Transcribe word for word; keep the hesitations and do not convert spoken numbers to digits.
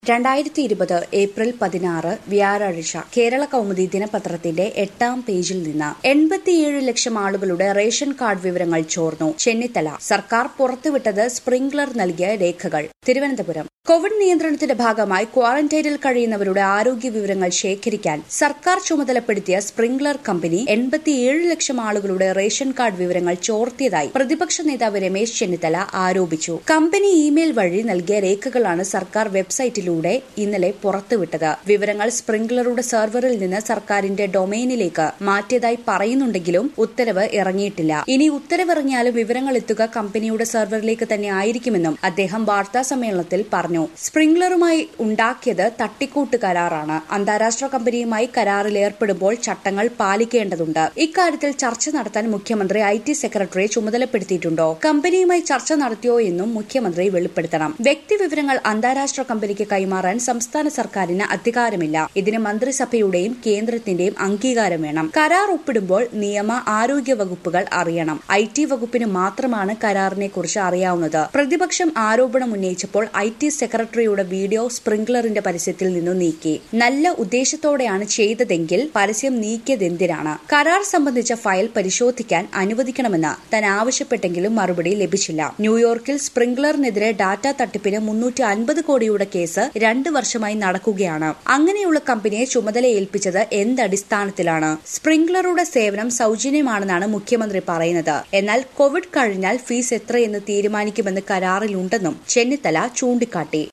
രണ്ടായിരത്തി ഇരുപത് ഏപ്രിൽ പതിനാറ് വ്യാഴാഴ്ച കേരള കൗമുദി ദിനപത്രത്തിന്റെ എട്ടാം പേജിൽ നിന്ന് എൺപത്തിയേഴ് ലക്ഷം ആളുകളുടെ റേഷൻ കാർഡ് വിവരങ്ങൾ ചോർന്നു. ചെന്നിത്തല സർക്കാർ പുറത്തുവിട്ടത് സ്പ്രിംഗ്ലർ നൽകിയ രേഖകൾ. തിരുവനന്തപുരം കോവിഡ് നിയന്ത്രണത്തിന്റെ ഭാഗമായി ക്വാറന്റൈനിൽ കഴിയുന്നവരുടെ ആരോഗ്യ വിവരങ്ങൾ ശേഖരിക്കാൻ സർക്കാർ ചുമതലപ്പെടുത്തിയ സ്പ്രിംഗ്ലർ കമ്പനി എൺപത്തിയേഴ് ലക്ഷം ആളുകളുടെ റേഷൻ കാർഡ് വിവരങ്ങൾ ചോർത്തിയതായി പ്രതിപക്ഷ നേതാവ് രമേശ് ചെന്നിത്തല ആരോപിച്ചു. കമ്പനി ഇമെയിൽ വഴി നൽകിയ രേഖകളാണ് സർക്കാർ വെബ്സൈറ്റിലൂടെ ഇന്നലെ പുറത്തുവിട്ടത്. വിവരങ്ങൾ സ്പ്രിംഗ്ലറുടെ സെർവറിൽ നിന്ന് സർക്കാരിന്റെ ഡൊമൈനിലേക്ക് മാറ്റിയതായി പറയുന്നുണ്ടെങ്കിലും ഉത്തരവ് ഇറങ്ങിയിട്ടില്ല. ഇനി ഉത്തരവിറങ്ങിയാലും വിവരങ്ങൾ എത്തുക കമ്പനിയുടെ സെർവറിലേക്ക് തന്നെ ആയിരിക്കുമെന്നും അദ്ദേഹം വാർത്താസമ്മേളനത്തിൽ പറഞ്ഞു. സ്പ്രിംഗ്ലറുമായി ഉണ്ടാക്കിയത് തട്ടിക്കൂട്ട് കരാറാണ്. അന്താരാഷ്ട്ര കമ്പനിയുമായി കരാറിൽ ഏർപ്പെടുമ്പോൾ ചട്ടങ്ങൾ പാലിക്കേണ്ടതുണ്ട്. ഇക്കാര്യത്തിൽ ചർച്ച നടത്താൻ മുഖ്യമന്ത്രി ഐ ടി സെക്രട്ടറിയെ ചുമതലപ്പെടുത്തിയിട്ടുണ്ടോ? കമ്പനിയുമായി ചർച്ച നടത്തിയോ എന്നും മുഖ്യമന്ത്രി വെളിപ്പെടുത്തണം. വ്യക്തിവിവരങ്ങൾ അന്താരാഷ്ട്ര കമ്പനിക്ക് കൈമാറാൻ സംസ്ഥാന സർക്കാരിന് അധികാരമില്ല. ഇതിന് മന്ത്രിസഭയുടെയും കേന്ദ്രത്തിന്റെയും അംഗീകാരം വേണം. കരാർ ഒപ്പിടുമ്പോൾ നിയമ ആരോഗ്യ വകുപ്പുകൾ അറിയണം. ഐ ടി വകുപ്പിന് മാത്രമാണ് കരാറിനെ കുറിച്ച് അറിയാവുന്നത്. പ്രതിപക്ഷം ആരോപണം ഉന്നയിച്ചപ്പോൾ ഐ ടി സെക്രട്ടറിയുടെ വീഡിയോ സ്പ്രിംഗ്ലറിന്റെ പരസ്യത്തിൽ നിന്നു നീക്കി. നല്ല ഉദ്ദേശത്തോടെയാണ് ചെയ്തതെങ്കിൽ പരസ്യം നീക്കിയതെന്തിനാണ്? കരാർ സംബന്ധിച്ച ഫയൽ പരിശോധിക്കാൻ അനുവദിക്കണമെന്ന് താൻ ആവശ്യപ്പെട്ടെങ്കിലും മറുപടി ലഭിച്ചില്ല. ന്യൂയോർക്കിൽ സ്പ്രിംഗ്ലറിനെതിരെ ഡാറ്റ തട്ടിപ്പിന് മുന്നൂറ്റി അൻപത് കോടിയുടെ കേസ് രണ്ട് വർഷമായി നടക്കുകയാണ്. അങ്ങനെയുള്ള കമ്പനിയെ ചുമതല ഏൽപ്പിച്ചത് എന്തടിസ്ഥാനത്തിലാണ്? സ്പ്രിംഗ്ലറുടെ സേവനം സൌജന്യമാണെന്നാണ് മുഖ്യമന്ത്രി പറയുന്നത്. എന്നാൽ കോവിഡ് കഴിഞ്ഞാൽ ഫീസ് എത്രയെന്ന് തീരുമാനിക്കുമെന്ന് കരാറിലുണ്ടെന്നും ചെന്നിത്തല ചൂണ്ടിക്കാട്ടി.